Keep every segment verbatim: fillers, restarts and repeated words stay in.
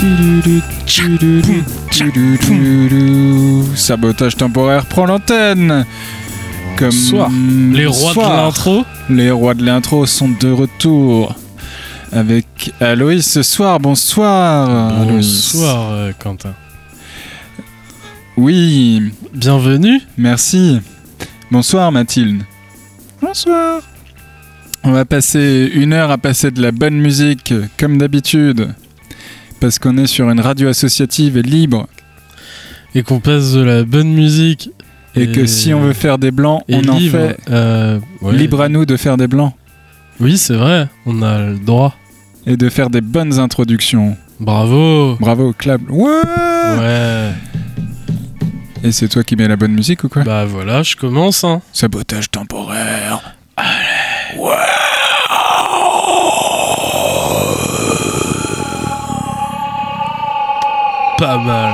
Sabotage temporaire prend l'antenne. Comme Bonsoir. Les rois soir. de l'intro. Les rois de l'intro sont de retour avec Aloïs ce soir. Bonsoir. Bonsoir euh, Quentin. Oui. Bienvenue. Merci. Bonsoir Mathilde. Bonsoir. On va passer une heure à passer de la bonne musique comme d'habitude. Parce qu'on est sur une radio associative et libre. Et qu'on passe de la bonne musique. Et, et que si on veut faire des blancs, et on libre, en fait. Euh, ouais. Libre à nous de faire des blancs. Oui, c'est vrai, on a le droit. Et de faire des bonnes introductions. Bravo. Bravo, clap. Ouais. Ouais. Et c'est toi qui mets la bonne musique ou quoi? Bah voilà, je commence. Hein. Sabotage temporaire. Allez. Ouais. Pas mal.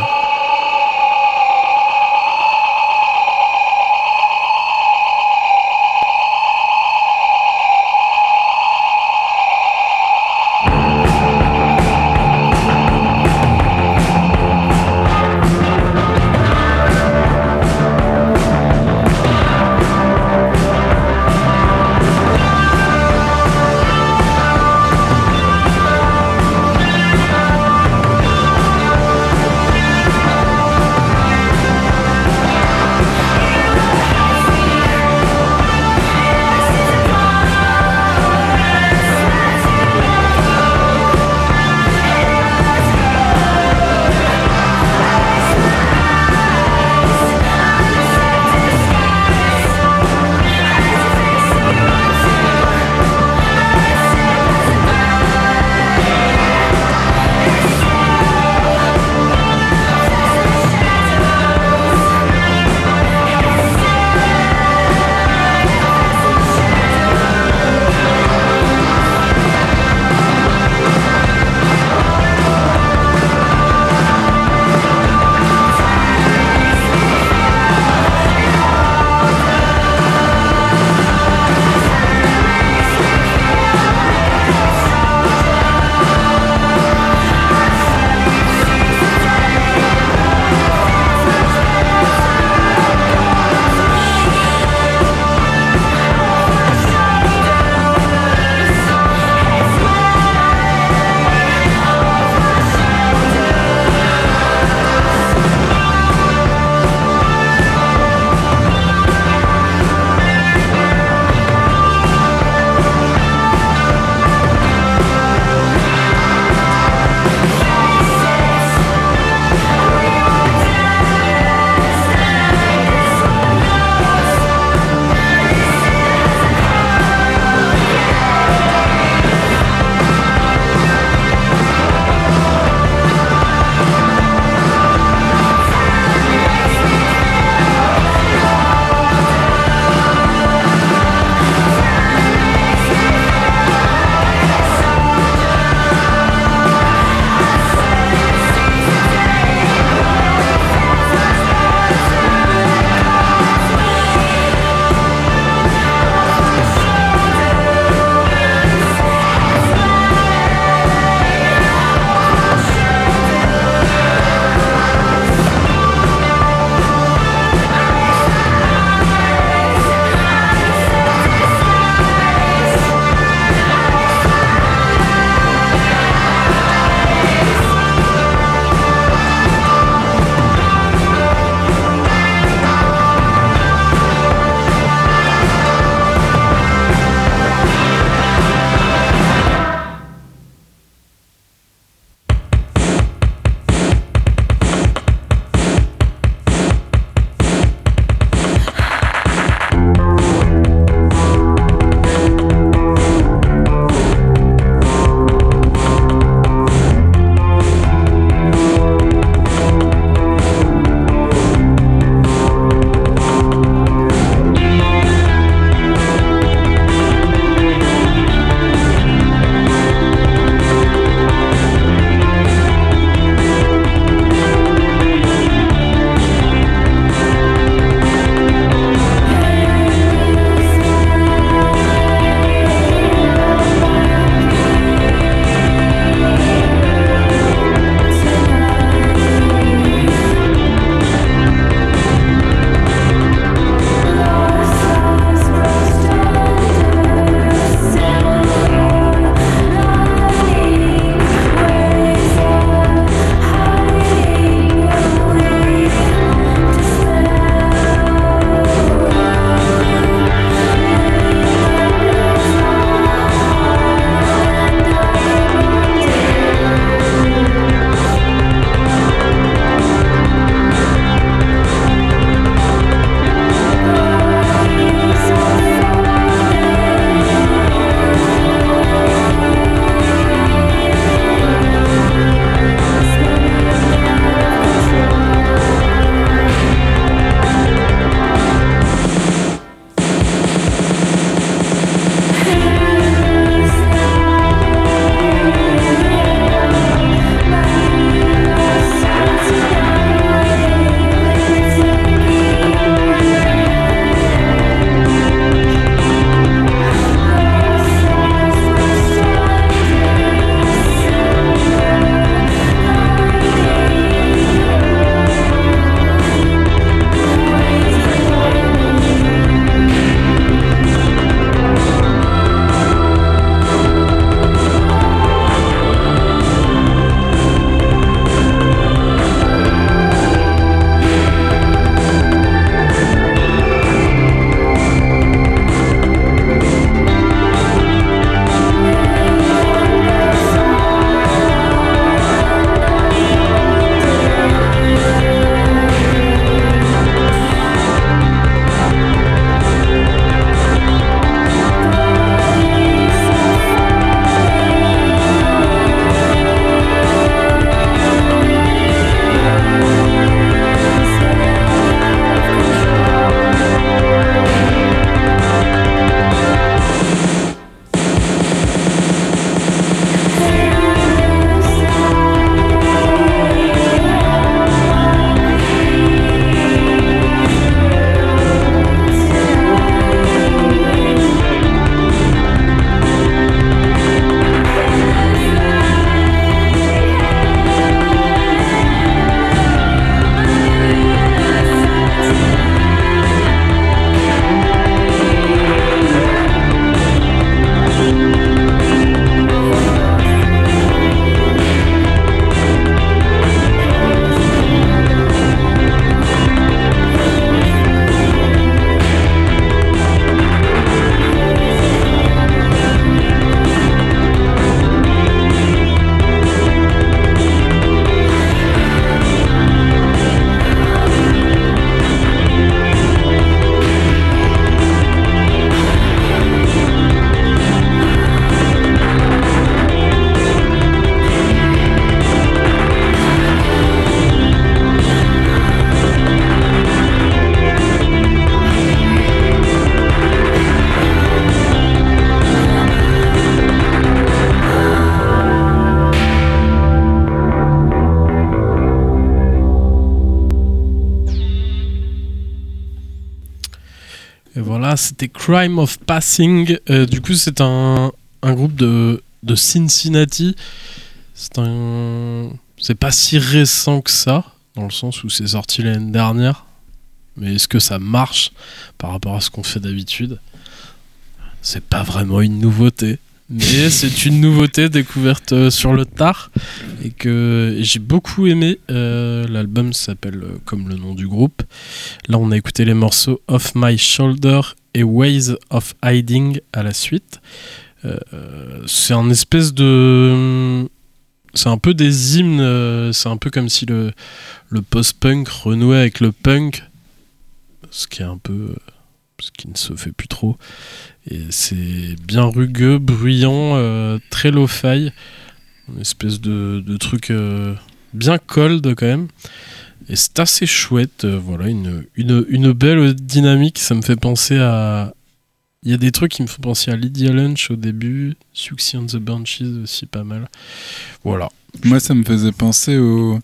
Ah, c'était Crime of Passing. Euh, du coup, c'est un, un groupe de, de Cincinnati. C'est un... C'est pas si récent que ça, dans le sens où c'est sorti l'année dernière. Mais est-ce que ça marche par rapport à ce qu'on fait d'habitude ? C'est pas vraiment une nouveauté. Mais c'est une nouveauté découverte sur le tard et que j'ai beaucoup aimé. Euh, l'album s'appelle euh, comme le nom du groupe. Là, on a écouté les morceaux Off My Shoulder et Ways of Hiding à la suite. Euh, c'est un espèce de... C'est un peu des hymnes. Euh, c'est un peu comme si le, le post-punk renouait avec le punk. Ce qui est un peu... Ce qui ne se fait plus trop. Et c'est bien rugueux, bruyant, euh, très lo-fi, une espèce de, de truc euh, bien cold quand même. Et c'est assez chouette, euh, voilà, une, une, une belle dynamique. Ça me fait penser à... Il y a des trucs qui me font penser à Lydia Lunch au début, Siouxsie and the Banshees aussi pas mal. Voilà. Moi, ça me faisait penser au...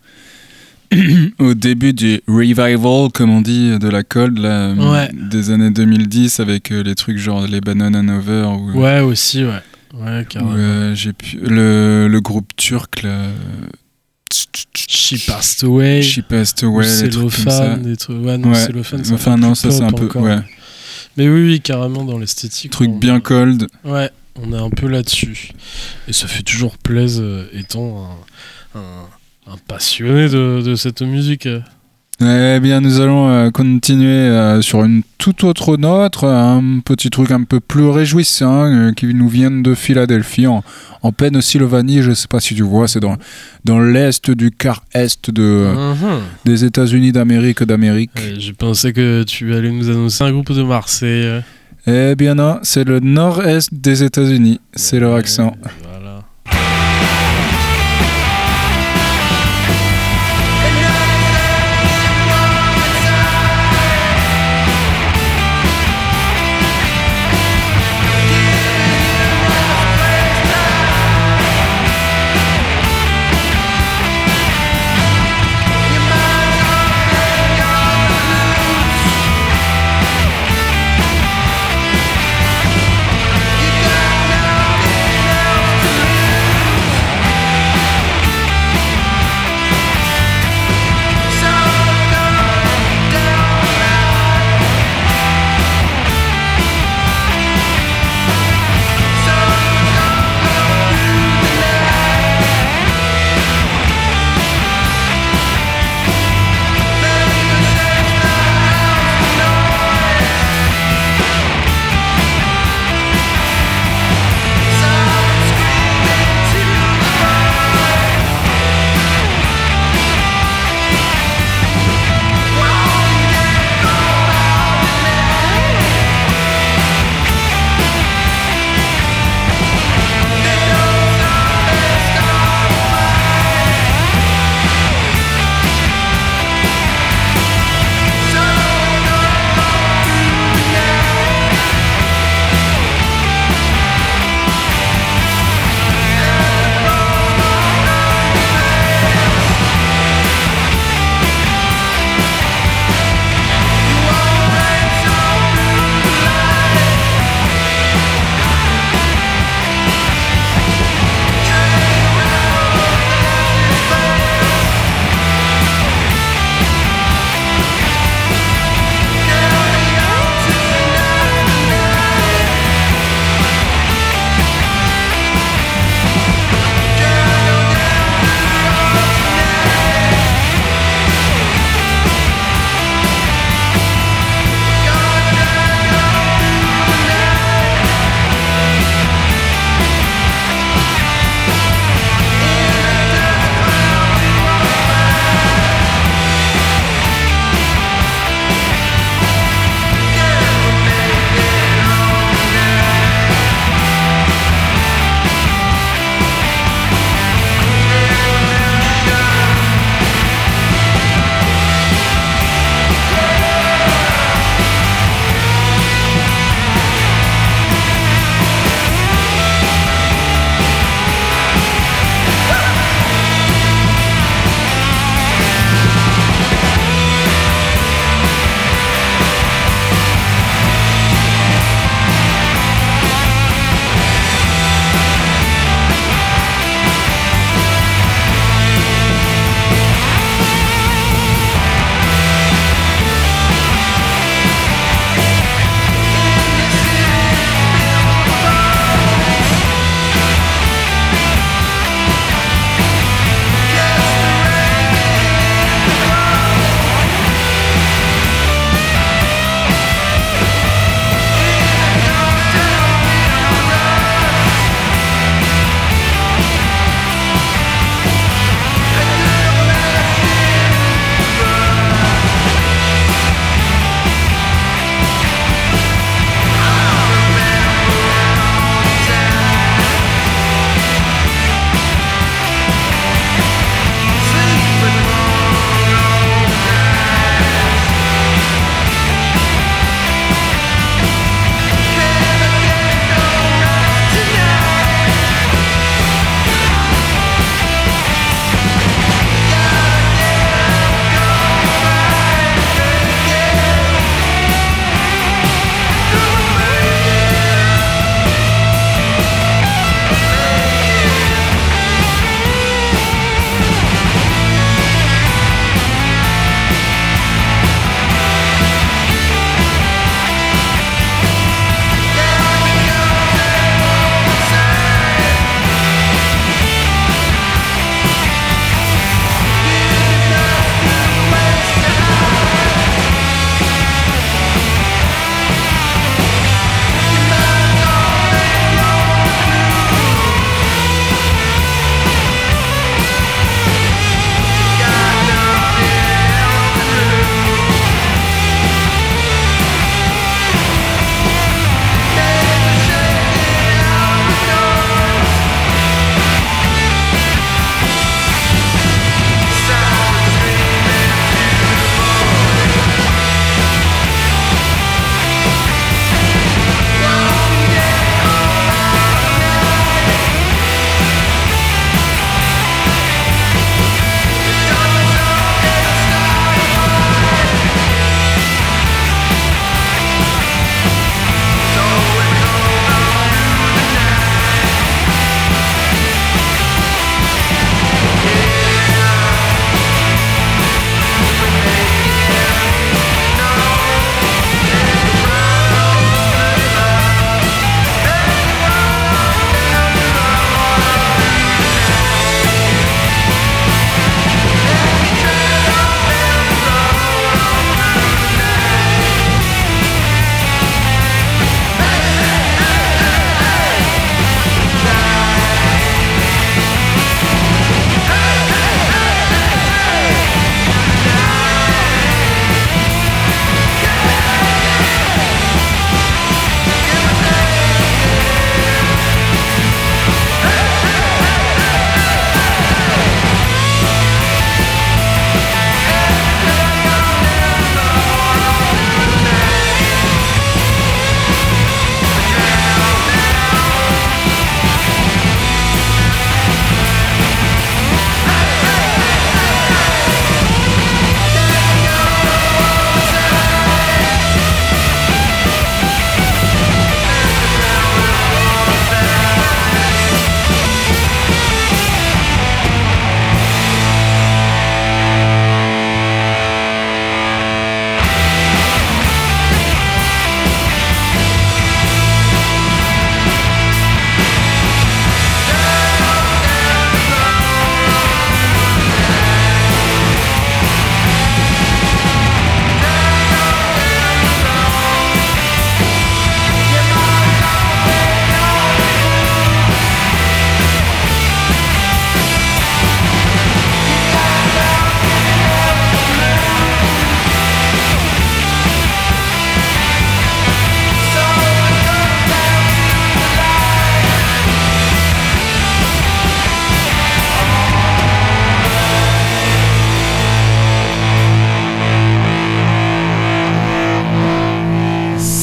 au début du revival, comme on dit, de la cold, là, ouais. des années deux mille dix, avec euh, les trucs genre les Banana Hanover. Ou, ouais, aussi, ouais. Ouais, carrément. Ou, euh, j'ai pu... le, le groupe turc, là. She Passed Away. She Passed Away, les trucs comme ça. Des trucs... Ouais, non, ouais. Cellophane, c'est enfin, un peu non, plus ça, c'est un peu. encore. Ouais. Mais oui, oui, carrément dans l'esthétique. Truc on... bien cold. Ouais, on est un peu là-dessus. Et ça fait toujours plaisir, étant un. un... un passionné de, de cette musique. Eh bien, nous allons euh, continuer euh, sur une toute autre note, un petit truc un peu plus réjouissant euh, qui nous vient de Philadelphie, en, en Pennsylvanie. Je ne sais pas si tu vois, c'est dans, dans l'est du quart est de, mm-hmm. des États-Unis d'Amérique d'Amérique. Ouais, je pensais que tu allais nous annoncer un groupe de Marseille. Eh bien non, c'est le nord-est des États-Unis, c'est ouais, leur accent. Voilà. You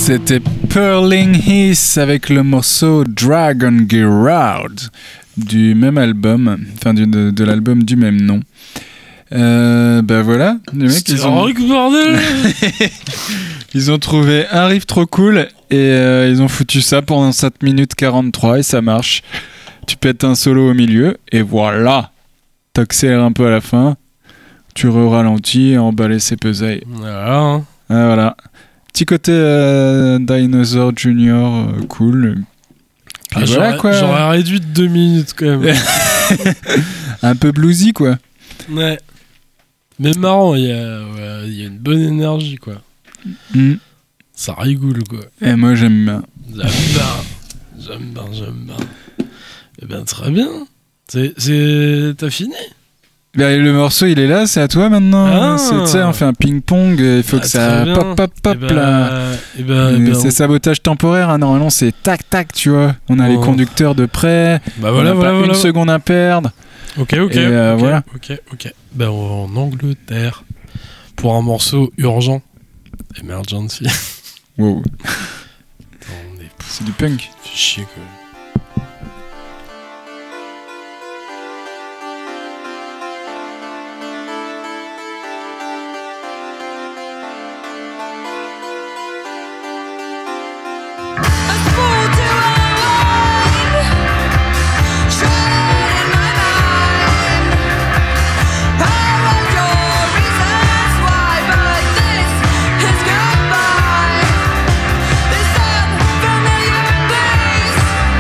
C'était Purling Heath avec le morceau Dragon Gerard du même album, enfin du, de, de l'album du même nom. Euh, bah voilà, les mecs ils ont... bordel. Ils ont trouvé un riff trop cool et euh, ils ont foutu ça pendant sept minutes quarante-trois et ça marche. Tu pètes un solo au milieu et voilà, t'accélères un peu à la fin, tu re-ralentis et emballer ses pesailles. Voilà. Hein. Ah, voilà. Petit côté euh, Dinosaur Junior, euh, cool. Puis Ah, voilà j'aurais, quoi. J'aurais réduit de deux minutes quand même. Un peu bluesy quoi. Ouais. Mais marrant, il y, ouais, y a une bonne énergie quoi. Mm. Ça rigole quoi. Et moi j'aime bien. J'aime bien. J'aime bien, j'aime bien. Eh ben très bien. C'est, c'est... T'as fini? Bah, le morceau il est là, c'est à toi maintenant. Ah. C'est, tu sais, on fait un ping-pong, il faut Ah, que ça très bien. pop pop pop Eh ben, là. eh ben, eh Mais ben, c'est on- sabotage temporaire, hein. Normalement c'est tac tac, tu vois. On a Oh. les conducteurs de près, Bah on voilà, a voilà, pas voilà. une seconde à perdre. Ok, ok. Et, euh, ok, voilà. Ok, ok. Ben en Angleterre, pour un morceau urgent, Emergency. Wow, On est c'est du punk. fait chier quoi. This unfamiliar place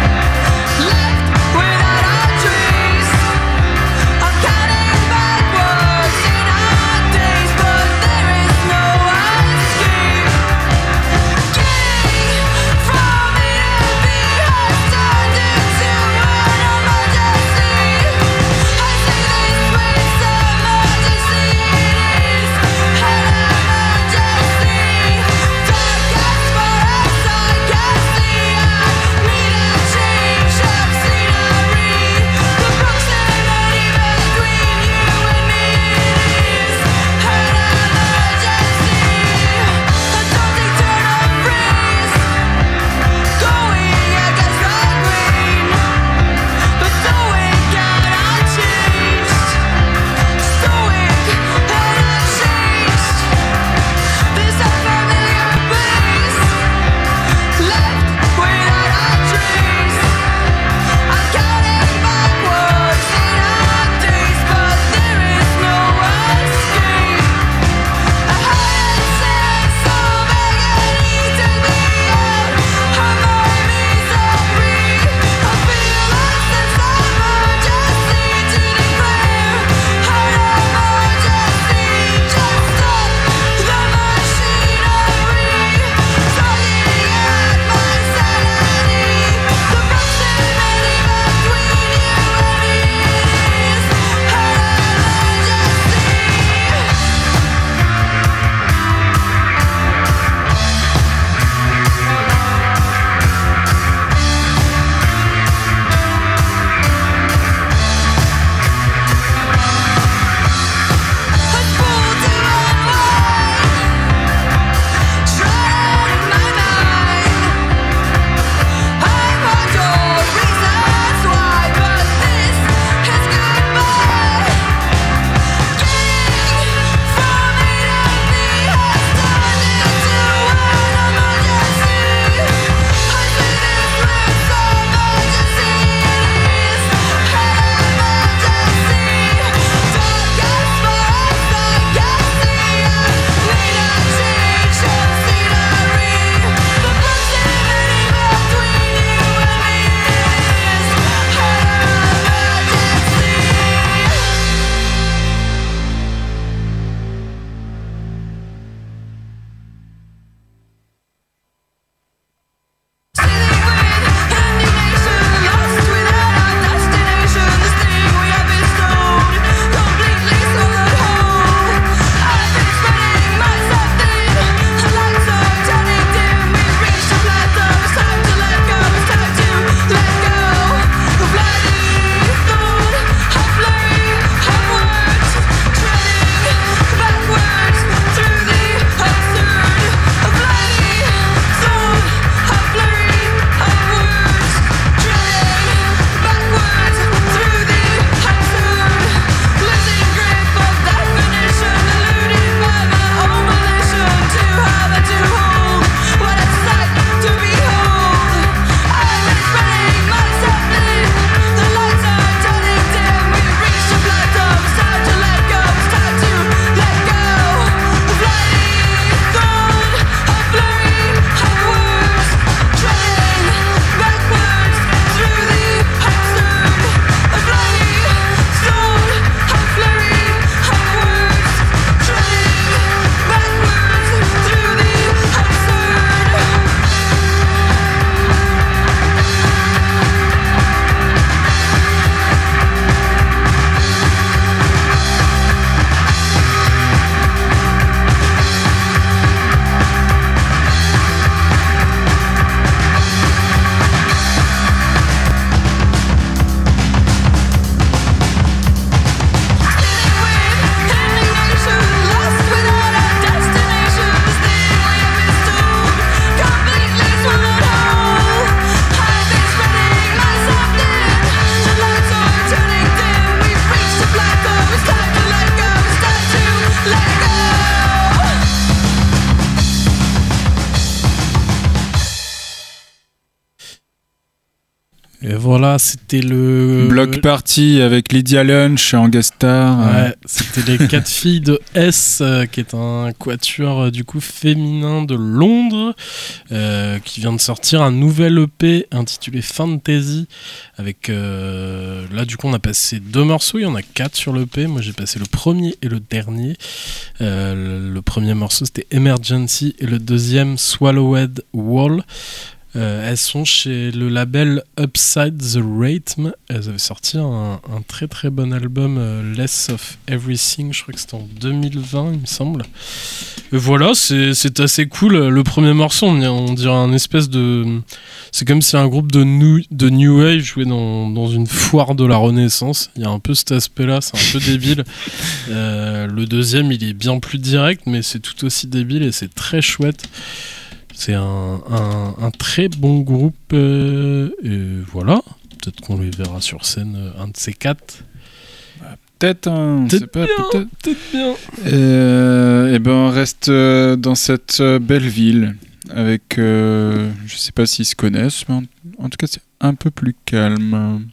Et voilà, c'était le... Block Party avec Lydia Lunch en guest star. Ouais, c'était les quatre filles de S, euh, qui est un quatuor euh, du coup féminin de Londres, euh, qui vient de sortir un nouvel E P intitulé Fantasy, avec... Euh, là du coup on a passé deux morceaux, il y en a quatre sur l'E P, moi j'ai passé le premier et le dernier. Euh, le premier morceau c'était Emergency et le deuxième Swallowed Wall. Euh, elles sont chez le label Upside the Rhythm. Elles avaient sorti un, un très très bon album, euh, Less of Everything, je crois que c'était en deux mille vingt il me semble. Et voilà, c'est, c'est assez cool. Le premier morceau, on, on dirait un espèce de... C'est comme si un groupe de New, de new Wave jouait dans, dans une foire de la Renaissance. Il y a un peu cet aspect-là, c'est un peu débile. Euh, le deuxième, il est bien plus direct, mais c'est tout aussi débile et c'est très chouette. C'est un, un, un très bon groupe, euh, et voilà. Peut-être qu'on les verra sur scène, euh, un de ces quatre. Bah, peut-être, hein, on peut-être sait pas, bien, peut-être. peut-être bien. Euh, et ben on reste euh, dans cette euh, belle ville avec, euh, je sais pas s'ils se connaissent, mais en, en tout cas c'est un peu plus calme.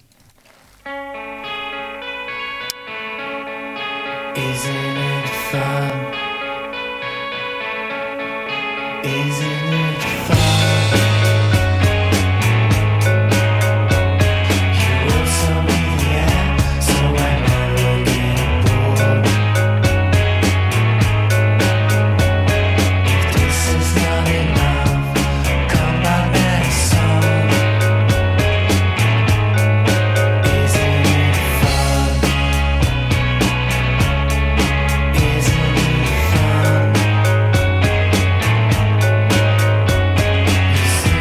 Isn't it fun? Isn't it fun? You also need the air, so I never get bored. If this is not enough, come back next song. Isn't it fun? Isn't it fun?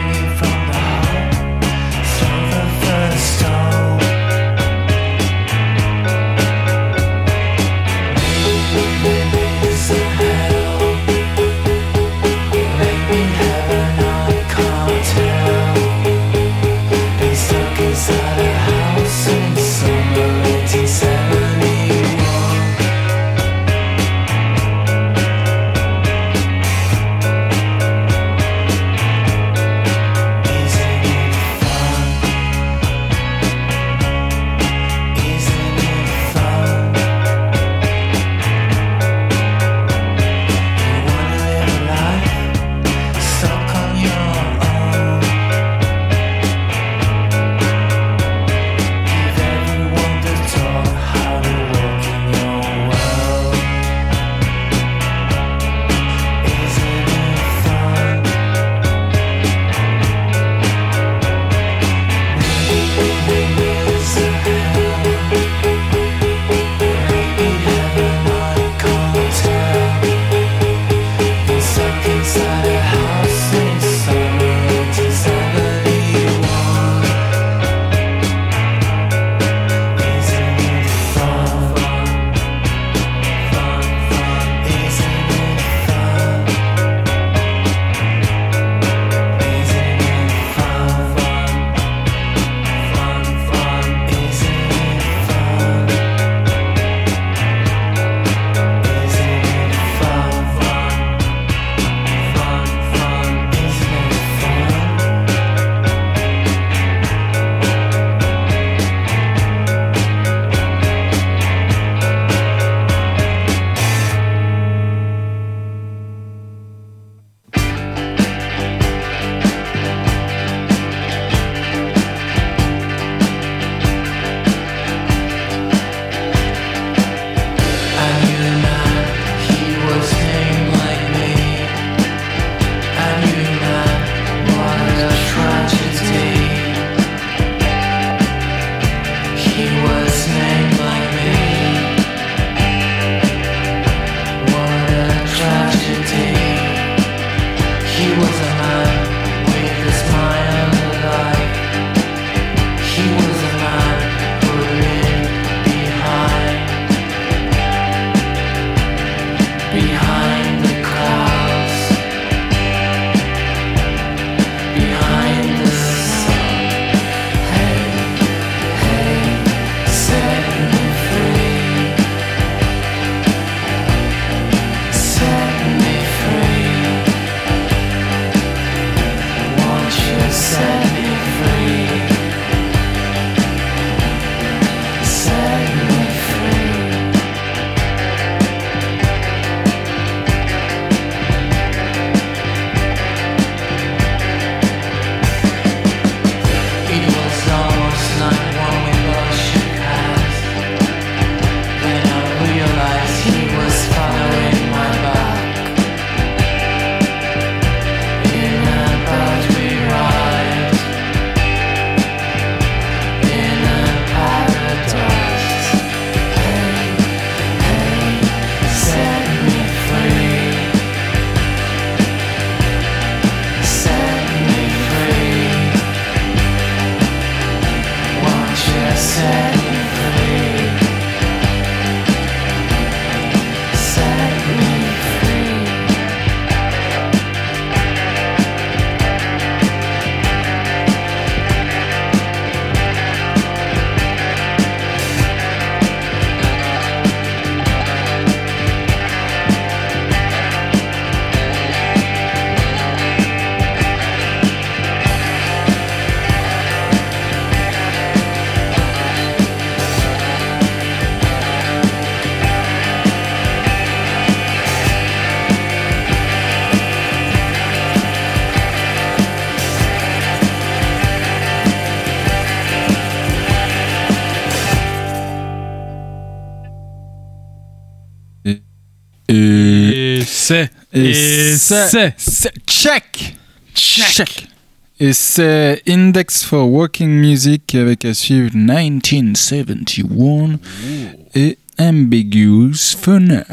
Et. Et c'est. Et, Et c'est. c'est. c'est- Check! Check! Et c'est Index for Walking Music avec à suivre dix-neuf soixante-et-un et Ambiguous Fauna.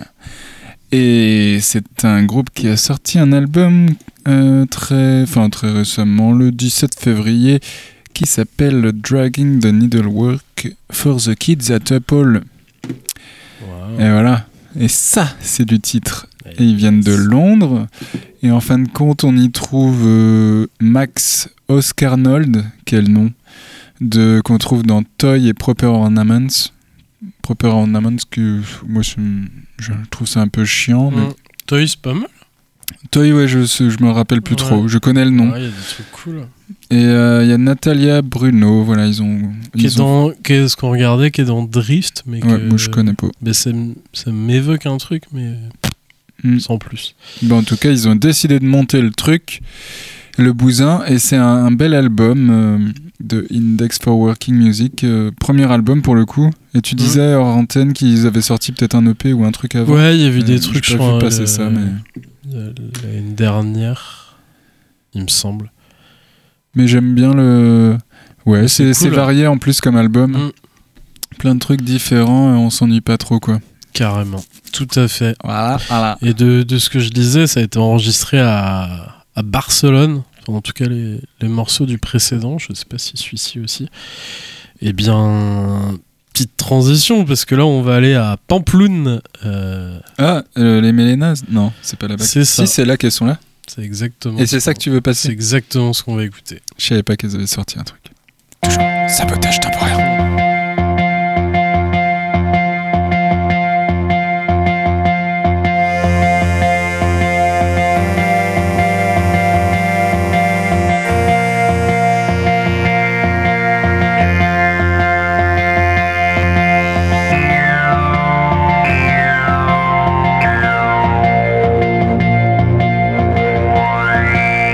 Et c'est un groupe qui a sorti un album euh, très, enfin, très récemment, le dix-sept février, qui s'appelle Dragging the Needlework for the Kids at Apple. Wow. Et voilà. Et ça, c'est du titre. Et ils viennent de Londres. Et en fin de compte, on y trouve euh, Max Oscarnold, quel nom, de, qu'on trouve dans Toy et Proper Ornaments. Proper Ornaments, que moi je, je trouve ça un peu chiant. Mais... Mm. Toy, c'est pas mal. Toy, ouais, je, je me rappelle plus Ouais. trop. Je connais le nom. Ouais, il y a des trucs cool. Et il euh, y a Natalia Bruno, voilà, ils ont. Qui est ils ont... dans, qu'est-ce qu'on regardait, qui est dans Drift, mais Ouais, que, moi je connais pas. mais ça, m- ça m'évoque un truc, mais Mm. sans plus. Bon, en tout cas, ils ont décidé de monter le truc, le bousin, et c'est un, un bel album euh, de Index for Working Music, euh, premier album pour le coup. Et tu disais hors antenne qu'ils avaient sorti peut-être un E P ou un truc avant. Ouais, il y a eu Euh, des trucs, j'ai je pas crois, vu passer euh, ça, mais euh, l'année dernière, il me semble. mais j'aime bien le. Ouais, Mais c'est c'est cool. c'est varié en plus comme album, Mm. plein de trucs différents, et on s'ennuie pas trop quoi. Carrément, tout à fait. Voilà, voilà. Et de, de ce que je disais, ça a été enregistré à, à Barcelone. Enfin, en tout cas, les, les morceaux du précédent, je ne sais pas si celui-ci aussi. Eh bien, petite transition, parce que là, on va aller à Pampelune. Euh, Ah, euh, les Mélénas. Non, c'est pas là-bas. C'est ça. Si, c'est là qu'elles sont là. c'est exactement. Et ce c'est ça qu'on- que tu veux C'est passer. exactement ce qu'on va écouter. Je savais pas qu'elles avaient sorti un truc. Toujours. Sabotage temporaire.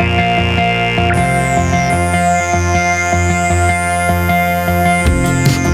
Thank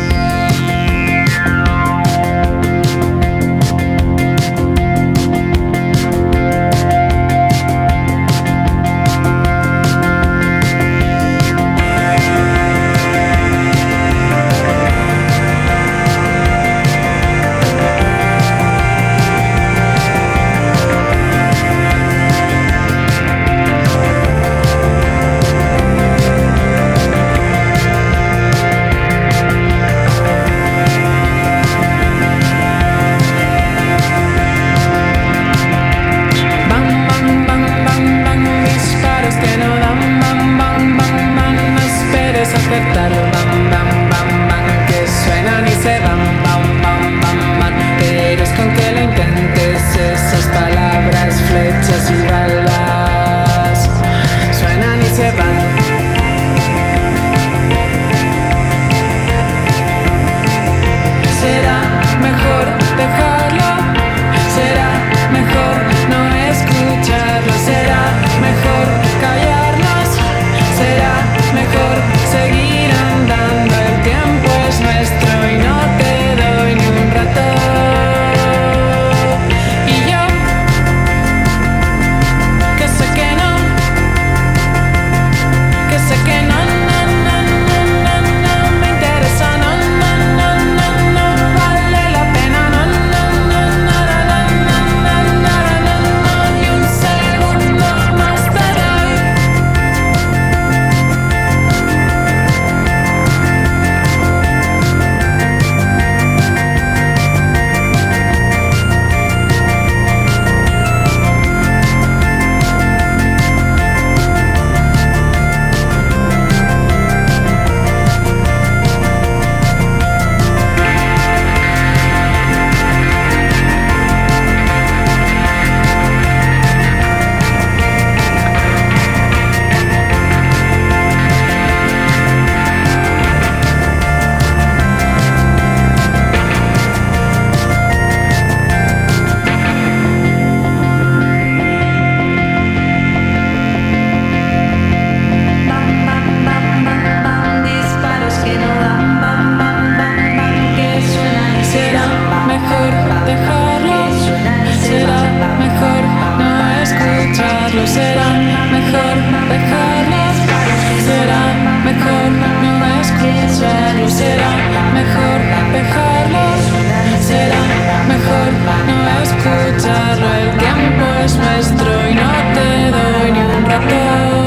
suelo será mejor dejarlos, será mejor no escucharlo. El tiempo es nuestro y no te doy ni un rato.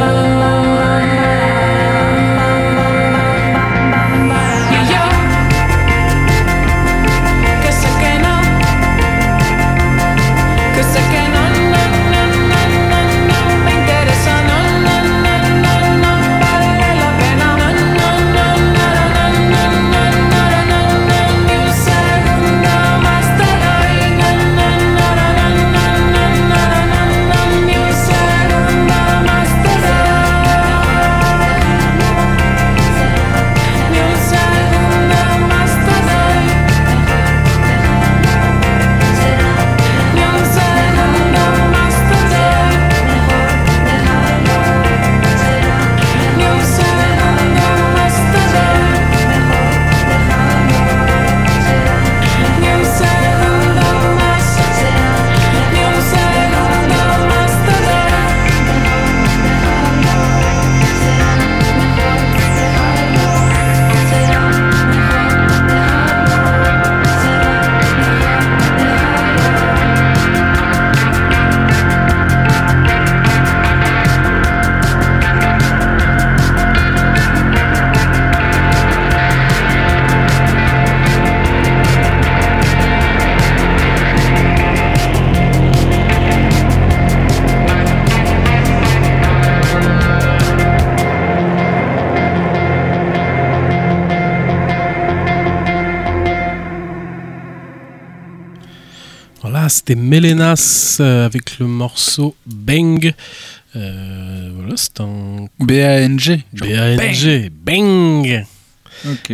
C'était Melenas euh, avec le morceau Bang. Euh, voilà, c'est un. B A N G. B A N G. Bang. Ok.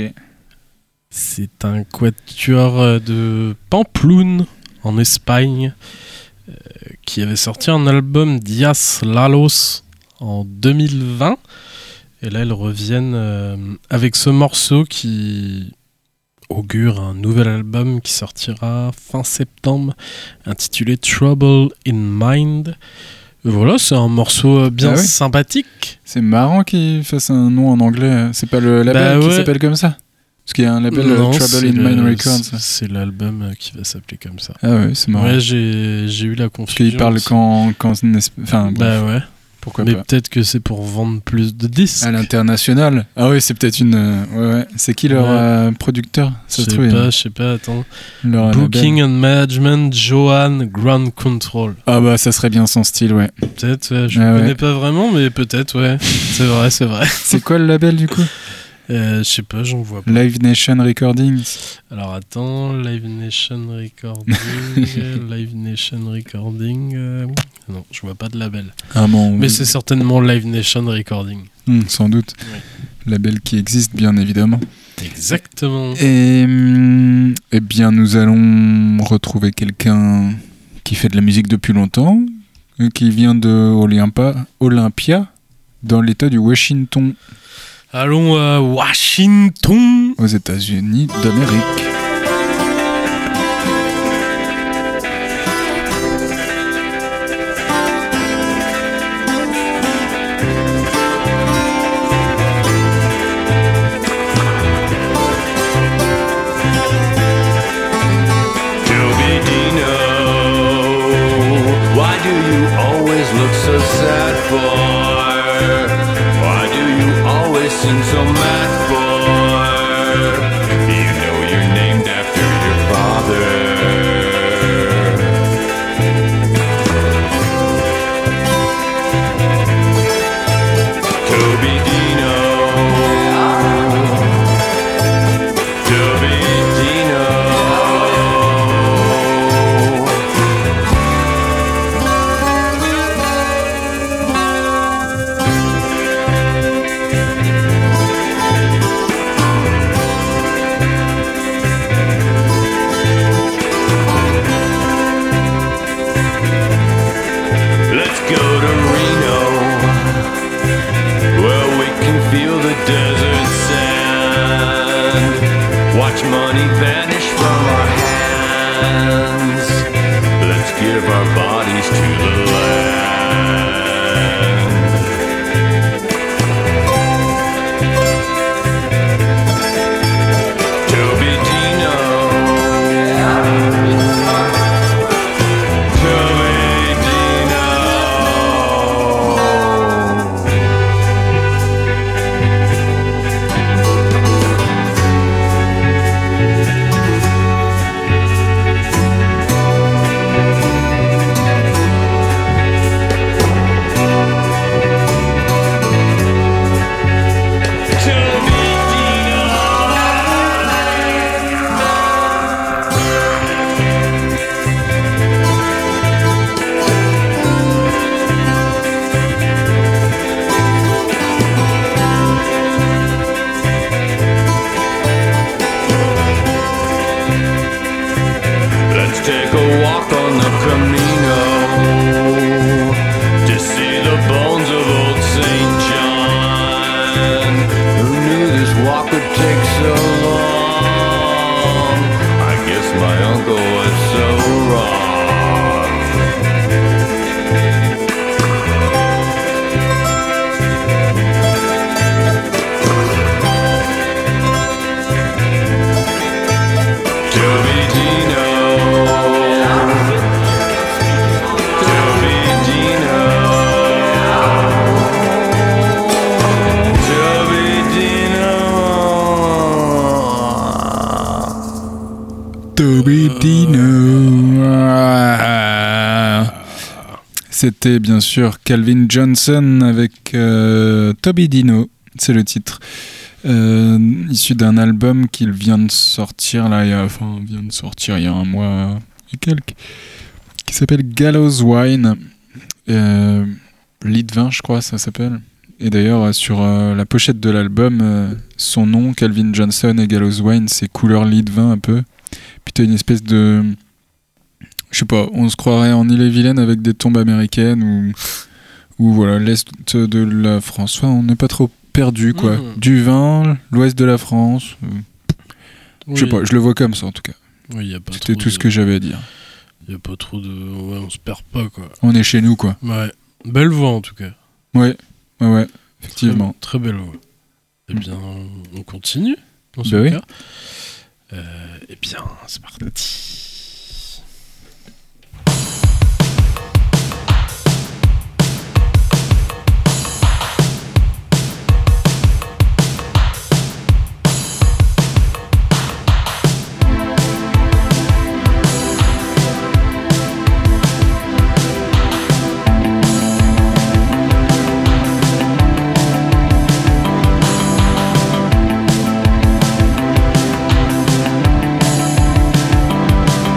C'est un quatuor de Pamploune en Espagne euh, qui avait sorti un album Dias Lalos en deux mille vingt. Et là, ils reviennent euh, avec ce morceau qui augure un nouvel album qui sortira fin septembre, intitulé Trouble in Mind. Voilà, c'est un morceau bien ah oui. sympathique. C'est marrant qu'il fasse un nom en anglais. C'est pas le label bah ouais. qui s'appelle comme ça? Parce qu'il y a un label non, Trouble in le, Mind Records. C'est, c'est l'album qui va s'appeler comme ça. Ah ouais, c'est marrant. Ouais, j'ai, j'ai eu la confusion. Parce qu'il parle quand... quand enfin, bah ouais. Pourquoi mais pas. peut-être que c'est pour vendre plus de disques. À l'international. Ah oui, c'est peut-être une... Euh, ouais, ouais. C'est qui leur ouais. euh, producteur? Je sais pas, je sais pas, attends. Leur Booking label. and Management, Johan Ground Control. Ah bah ça serait bien son style, ouais. Peut-être, ouais, je ah ne ouais. connais pas vraiment, mais peut-être, ouais. C'est vrai, c'est vrai. C'est quoi le label du coup? euh, Je sais pas, j'en vois pas. Live Nation Recordings. Alors attends, Live Nation Recording, Live Nation Recording... Euh... Non, je vois pas de label. Ah bon, mais oui. c'est certainement Live Nation Recording. Mmh, sans doute. Oui. Label qui existe bien évidemment. Exactement. Et hum, eh bien nous allons retrouver quelqu'un qui fait de la musique depuis longtemps, qui vient de Olympia, Olympia dans l'état du Washington. Allons à Washington, aux États-Unis d'Amérique. So sad for? Why do you always seem so mad for? You know you're named after your father. Toby Dino. Toby Dino. Dino. Toby Dino. Toby Dino. Toby Dino. Ah. C'était bien sûr Calvin Johnson avec euh, Toby Dino, c'est le titre, euh, issu d'un album qu'il vient de sortir là, il y a, enfin vient de sortir il y a un mois et quelques, qui s'appelle Gallows Wine, euh, Lead vingt je crois ça s'appelle. Et d'ailleurs sur euh, la pochette de l'album, euh, son nom Calvin Johnson et Gallows Wine, c'est couleur Lead vingt un peu. Puis t'as une espèce de, je sais pas, on se croirait en Ille-et-Vilaine avec des tombes américaines ou, ou voilà, l'est de la France. Enfin, on n'est pas trop perdu, quoi. Mmh. Du vin, l'ouest de la France. euh, Oui. Je sais pas, je le vois comme ça en tout cas. Oui, y a pas C'était trop tout de- ce que j'avais à dire. Y a pas trop de. Ouais, on se perd pas, quoi. On est chez nous, quoi. Ouais. Belle voix, en tout cas. Ouais, ouais, ouais, effectivement. Très, très belle voix. Eh bien, on continue, dans ce Bah oui. cas. Euh, eh bien, c'est parti. Thank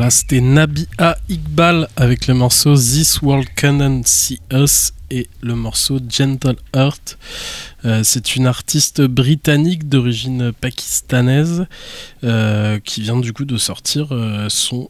Voilà, c'était Nabia Iqbal avec le morceau This World Can't See Us et le morceau Gentle Heart. Euh, c'est une artiste britannique d'origine pakistanaise euh, qui vient du coup de sortir euh, son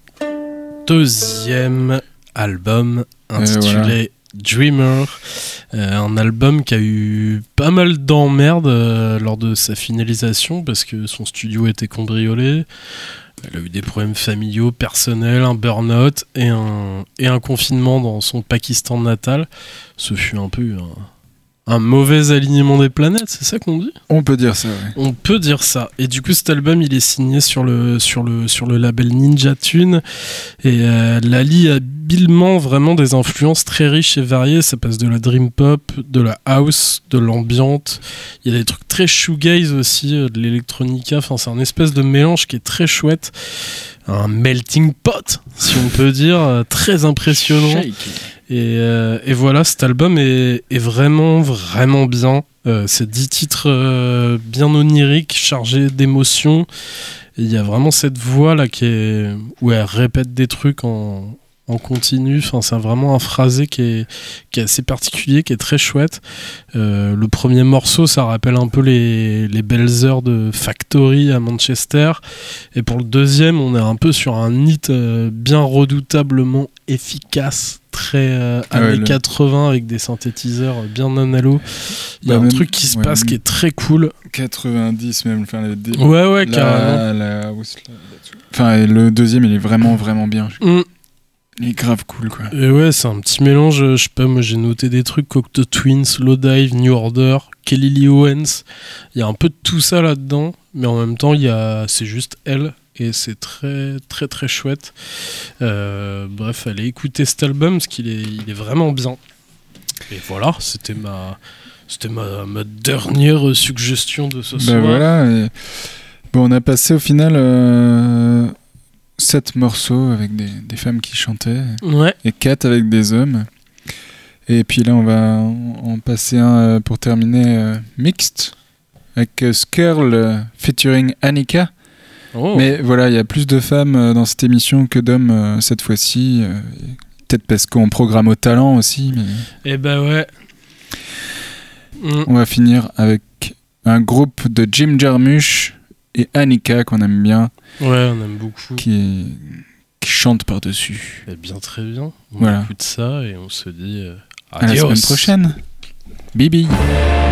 deuxième album intitulé Dreamer, euh, un album qui a eu pas mal d'emmerdes euh, lors de sa finalisation parce que son studio était cambriolé. Elle a eu des problèmes familiaux, personnels, un burn-out et un, et un confinement dans son Pakistan natal. Ce fut un peu un, un mauvais alignement des planètes, c'est ça qu'on dit ? On peut dire ça, ouais. On peut dire ça. Et du coup, cet album, il est signé sur le, sur le, sur le label Ninja Tune. Et euh, elle allie habilement vraiment des influences très riches et variées. Ça passe de la dream pop, de la house, de l'ambiante. Il y a des trucs très shoegaze aussi, euh, de l'électronica. Enfin, c'est un espèce de mélange qui est très chouette. Un melting pot, si on peut dire, euh, très impressionnant. Et, euh, et voilà, cet album est, est vraiment, vraiment bien. Euh, c'est dix titres euh, bien oniriques, chargés d'émotions. Et il y a vraiment cette voix là qui est, où elle répète des trucs en, en continu. Enfin, c'est vraiment un phrasé qui est, qui est assez particulier, qui est très chouette. Euh, le premier morceau, ça rappelle un peu les, les belles heures de Factory à Manchester. Et pour le deuxième, on est un peu sur un hit euh, bien redoutablement efficace, très euh, Ah années ouais, le- quatre-vingts avec des synthétiseurs bien analo. Il y a Bah, un même- truc qui se ouais, passe même- qui est très cool. quatre-vingt-dix même, enfin, le dé- Ouais, ouais, la- carrément. la house, là, là-dessus. Enfin, et le deuxième, il est vraiment, vraiment bien. Mm. Il est grave cool, quoi. Et ouais, c'est un petit mélange, euh, je sais pas, moi j'ai noté des trucs, Cocteau Twins, Low Dive, New Order, Kelly Lee Owens. Il y a un peu de tout ça là-dedans, mais en même temps, il y a, c'est juste elle. Et c'est très très très chouette. Euh, bref, allez écouter cet album parce qu'il est, il est vraiment bien. Et voilà, c'était ma, c'était ma, ma dernière suggestion de ce Bah soir. voilà. Et... Bon, on a passé au final euh, sept morceaux avec des, des femmes qui chantaient Ouais. et quatre avec des hommes. Et puis là, on va en en passer un euh, pour terminer euh, mixte avec euh, Skirl euh, featuring Annika. Oh. Mais voilà, il y a plus de femmes euh, dans cette émission que d'hommes euh, cette fois-ci. euh, Peut-être parce qu'on programme au talent aussi. Mais Et bah ouais. Mm. on va finir avec un groupe de Jim Jarmusch et Annika qu'on aime bien, Ouais, on aime beaucoup. qui, qui chante par-dessus. Eh bien, très bien. On Voilà. écoute ça et on se dit euh, À la adios. semaine prochaine. Bibi.